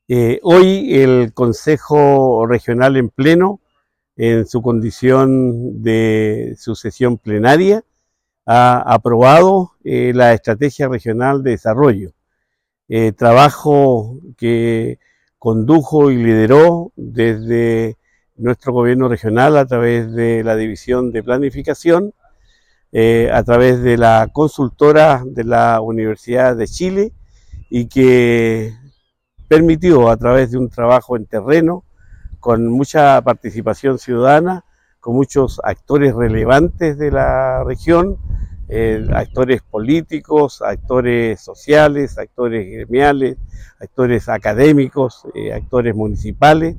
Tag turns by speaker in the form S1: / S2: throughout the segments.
S1: Hoy el Consejo Regional en pleno, en su condición de su sesión plenaria, ha aprobado la Estrategia Regional de Desarrollo, trabajo que condujo y lideró desde nuestro gobierno regional a través de la División de Planificación, a través de la consultora de la Universidad de Chile y que permitió a través de un trabajo en terreno, con mucha participación ciudadana, con muchos actores relevantes de la región, actores políticos, actores sociales, actores gremiales, actores académicos, actores municipales,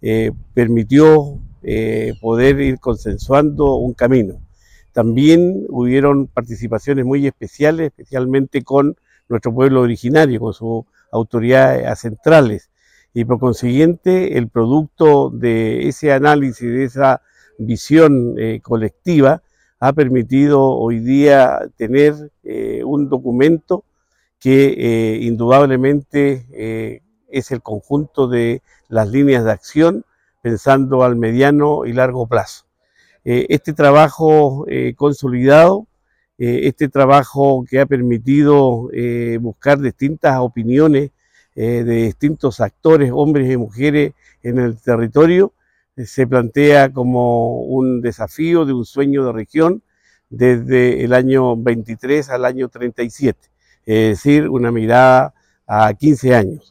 S1: permitió poder ir consensuando un camino. También hubieron participaciones muy especiales, especialmente con nuestro pueblo originario, con sus autoridades centrales, y por consiguiente el producto de ese análisis, de esa visión colectiva, ha permitido hoy día tener un documento que indudablemente es el conjunto de las líneas de acción pensando al mediano y largo plazo. Este trabajo consolidado, este trabajo que ha permitido buscar distintas opiniones de distintos actores, hombres y mujeres en el territorio, se plantea como un desafío de un sueño de región desde el año 23 al año 37, es decir, una mirada a 15 años.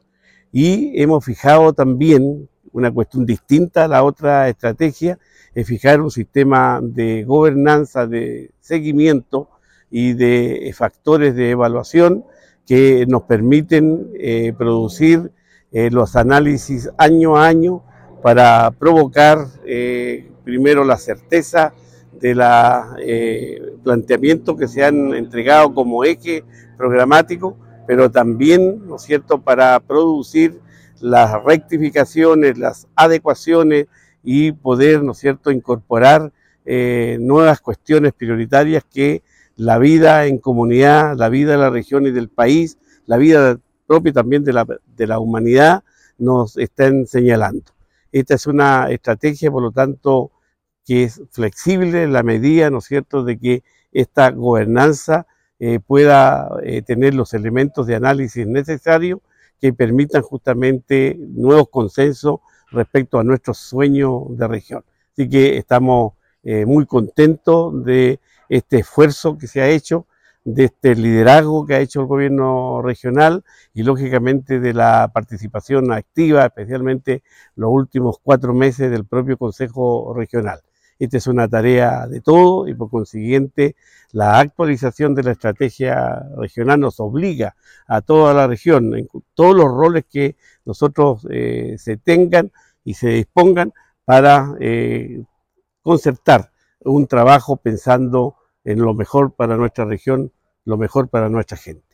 S1: Y hemos fijado también una cuestión distinta a la otra estrategia, es fijar un sistema de gobernanza, de seguimiento y de factores de evaluación que nos permiten producir los análisis año a año para provocar primero la certeza de la planteamientos que se han entregado como eje programático, pero también, ¿no es cierto?, para producir las rectificaciones, las adecuaciones y poder, ¿no es cierto?, incorporar nuevas cuestiones prioritarias que la vida en comunidad, la vida de la región y del país, la vida propia también de la humanidad nos están señalando. Esta es una estrategia, por lo tanto, que es flexible en la medida, ¿no es cierto?, de que esta gobernanza pueda tener los elementos de análisis necesarios que permitan justamente nuevos consensos respecto a nuestro sueño de región. Así que estamos muy contentos de este esfuerzo que se ha hecho, de este liderazgo que ha hecho el gobierno regional y lógicamente de la participación activa, especialmente los últimos 4 meses del propio Consejo Regional. Esta es una tarea de todo y por consiguiente la actualización de la estrategia regional nos obliga a toda la región, en todos los roles que nosotros se tengan y se dispongan para concertar un trabajo pensando en lo mejor para nuestra región, lo mejor para nuestra gente.